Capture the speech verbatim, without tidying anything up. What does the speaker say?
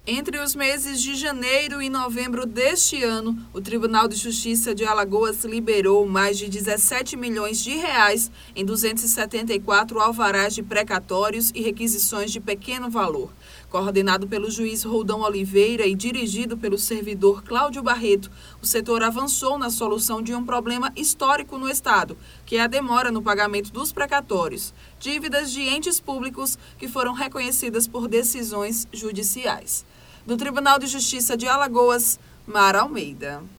Entre os meses de janeiro e novembro deste ano, o Tribunal de Justiça de Alagoas liberou mais de dezessete milhões de reais em duzentos e setenta e quatro alvarás de precatórios e requisições de pequeno valor. Coordenado pelo juiz Roldão Oliveira e dirigido pelo servidor Cláudio Barreto, o setor avançou na solução de um problema histórico no Estado, que é a demora no pagamento dos precatórios, dívidas de entes públicos que foram reconhecidas por decisões judiciais. Do Tribunal de Justiça de Alagoas, Mara Almeida.